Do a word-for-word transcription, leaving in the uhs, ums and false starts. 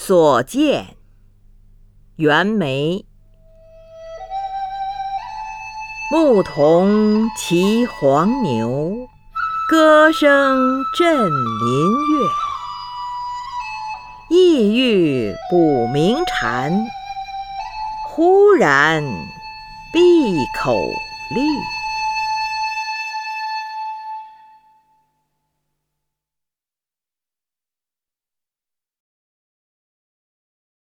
所见。袁枚。牧童骑黄牛，歌声振林樾。意欲捕鸣蝉，忽然闭口立。